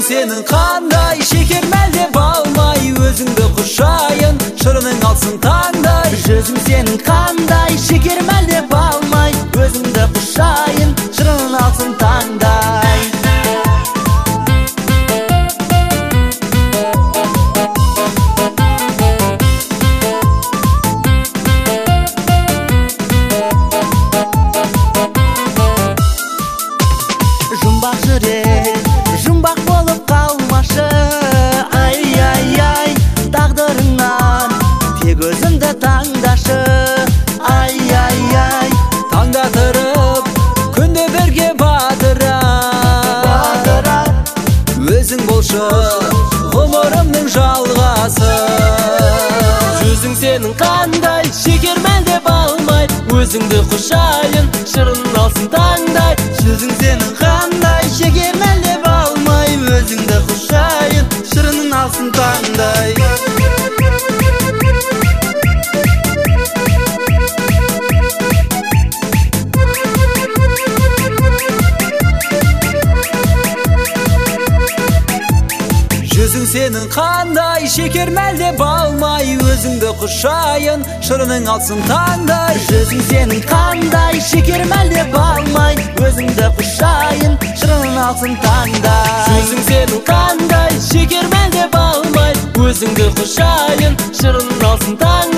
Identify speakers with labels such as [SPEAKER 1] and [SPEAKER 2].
[SPEAKER 1] сенің қандай, шекер мәлде балмай, өзіңді құшайын, шырының алсын таңдай.
[SPEAKER 2] Жүзің сенің қандай, шекер мәлде балмай, өзіңді құшайын, шырының алсын таңдай. Жұмбақ жүрек, жұмбақ болып қалмашы, ай-ай-ай, тағдырыңнан тек өзімді таңдашы, ай-ай-ай.
[SPEAKER 1] Таңдатырып, күнде бірге батырап, өзің болшы ғұмырымның жалғасы.
[SPEAKER 3] Жүзің сенің қандай, шекер мәлде балмай, өзіңді құшайын, шырын алсын таңдай.
[SPEAKER 2] Жүзің сенің қандай, шекер мәлде балмай, өзіңді құшайын, шырының алсын таңдай.
[SPEAKER 1] Жүзің сенің қандай, шекер мәлде балмай, өзіңді құшайын, шырының алсын таңдай.
[SPEAKER 2] Жүзің сенің қандай, шекер мәлде балмай, өзіңді құшайын, шырының алсын таңдай.
[SPEAKER 3] Жүзің сенің қандай, шекер мәлде балмай, өзіңді құшайын, шырын алсын таңдай.